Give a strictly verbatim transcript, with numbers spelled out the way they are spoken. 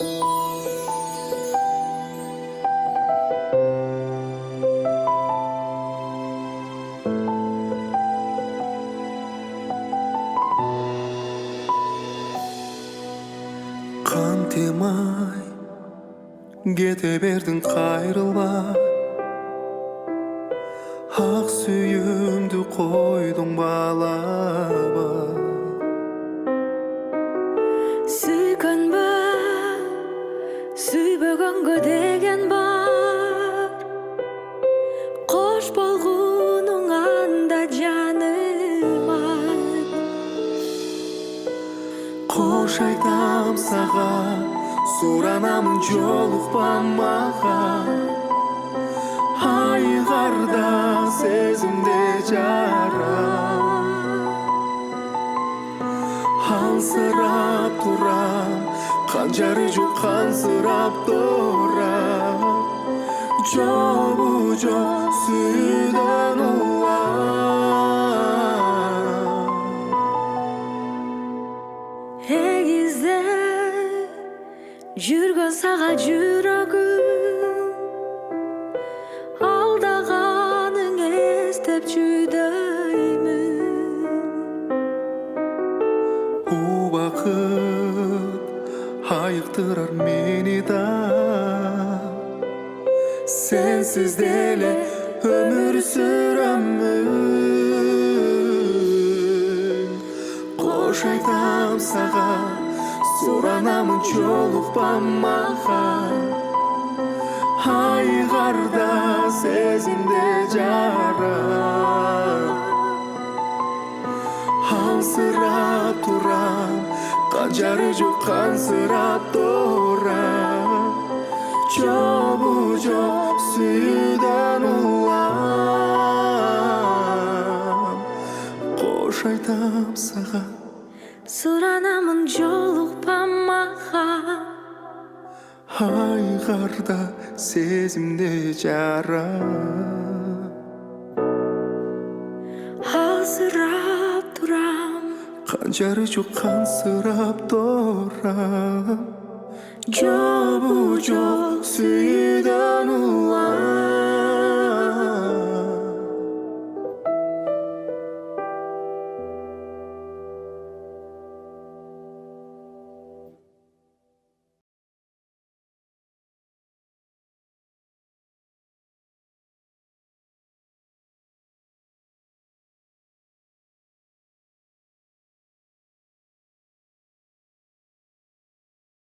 Kantemay kete berdin kayrılma, Ak sүйümdü koydun bağlama. Süykönbö, süybөгөнгө деген бар. Кош болгонуң анда жаныма. Koş aytam sağa, суранамын жолукпа мага. Айгарда сезимде жара, алсырап турам, канжары жок кансырап турам. Жобу жок сүйүүдөн улам. Эгизде жүргөн сага жүрөгүм, алдаганын эстеп жүдөймүн. Убакыт айыктырар мени да, сенсиз деле өмүр сүрөмүн. Кош айтам сага, суранамын жолукпа мага. Айгарда сезимде жара, алсырап турам, канжары жок кансырап турам. Жобу жок сүйүүдөн улам. Кош айтам сага, суранамын жолукпа мага. Айгарда сезимде жара, Алсырап турам, канжары жок кансырап турам. жобу Жок сүйүүдөн улам.